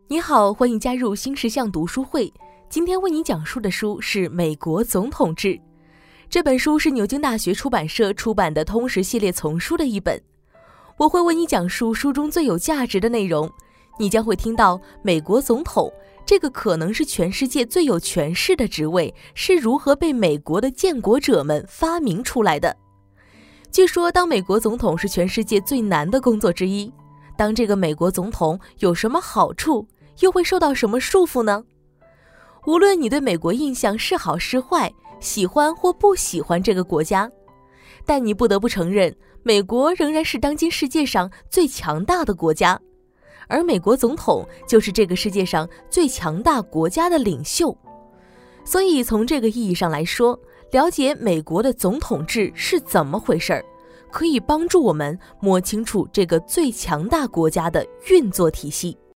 你好，欢迎加入新石像读书会。今天为你讲述的书是《美国总统制》。这本书是牛津大学出版社出版的通识系列丛书的一本。我会为你讲述书中最有价值的内容，你将会听到美国总统这个可能是全世界最有权势的职位是如何被美国的建国者们发明出来的。据说当美国总统是全世界最难的工作之一，当这个美国总统有什么好处，又会受到什么束缚呢？无论你对美国印象是好是坏，喜欢或不喜欢这个国家，但你不得不承认，美国仍然是当今世界上最强大的国家，而美国总统就是这个世界上最强大国家的领袖。所以从这个意义上来说，了解美国的总统制是怎么回事，可以帮助我们摸清楚这个最强大国家的运作体系。